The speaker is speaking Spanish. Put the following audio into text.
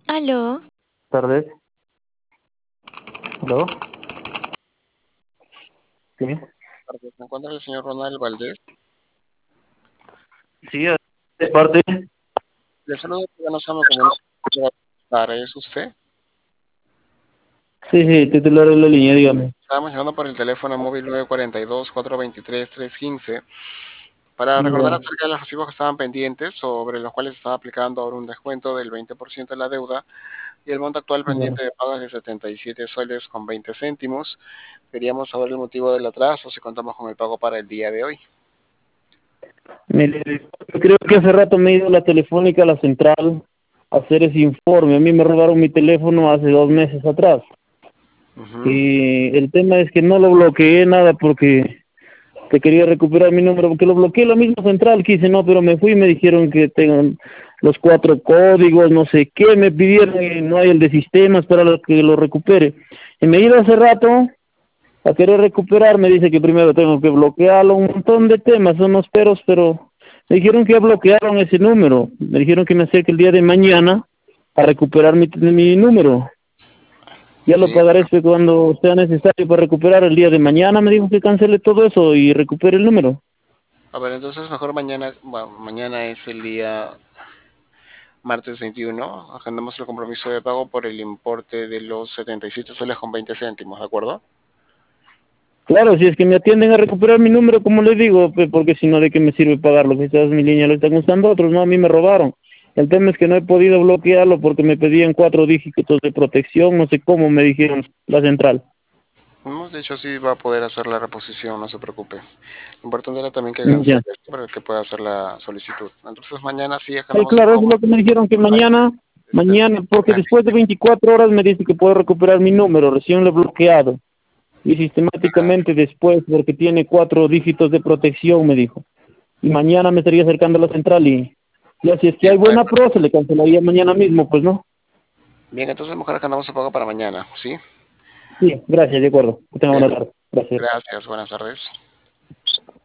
Aló, Tardes. ¿Aló? Sí. Tardes. ¿Se encuentra el señor Ronald Valdés? Sí, de parte. Le saludo, ya no sabe cómo ¿es usted? Sí, sí, titular de la línea, dígame. Estábamos llamando por el teléfono móvil 942-423-315 para recordar Ya, acerca de los recibos que estaban pendientes, sobre los cuales estaba aplicando ahora un descuento del 20% de la deuda y el monto actual ya. pendiente de pago es de 77 soles con 20 céntimos. Queríamos saber el motivo del atraso, si contamos con el pago para el día de hoy. Mire, yo creo que hace rato me he ido a la telefónica, a la central, a hacer ese informe. A mí me robaron mi teléfono hace 2 meses atrás. Ujú. Y el tema es que no lo bloqueé nada porque que quería recuperar mi número, porque lo bloqueé en la misma central, quise, no, pero me fui y me dijeron que tengan los 4 códigos, no sé qué, me pidieron y no hay el de sistemas para que lo recupere. Y me he ido hace rato a querer recuperar, me dice que primero tengo que bloquearlo, un montón de temas, son unos peros, pero me dijeron que ya bloquearon ese número, me dijeron que me acerque el día de mañana a recuperar mi número. Ya lo Sí, pagaré cuando sea necesario para recuperar el día de mañana, me dijo que cancele todo eso y recupere el número. a ver, entonces mejor mañana, bueno, mañana es el día martes 21, agendamos el compromiso de pago por el importe de los 77 soles con 20 céntimos, ¿de acuerdo? Claro, si es que me atienden a recuperar mi número, como les digo, porque si no, ¿de qué me sirve pagarlo? Quizás mi línea lo están usando otros, no, a mí me robaron. El tema es que no he podido bloquearlo porque me pedían 4 dígitos de protección, no sé cómo me dijeron la central. De hecho, sí va a poder hacer la reposición, no se preocupe. Lo importante era también que Ya. cancele esto para que pueda hacer la solicitud. Entonces, mañana sí Sí, agendamos el claro, pago eso es por lo que me dijeron que el porque 77. después de 24 horas me dice que puedo recuperar mi número, recién lo he bloqueado. Y sistemáticamente después, porque tiene 4 dígitos de protección, me dijo. Y mañana me estaría acercando a la central y ya si es que Bien, hay buena pro, se le cancelaría mañana mismo, pues no. bien, entonces mejor agendamos el pago para mañana, ¿sí? Sí, gracias, de acuerdo. Que tenga Bien, buena tarde. Gracias. gracias, buenas tardes.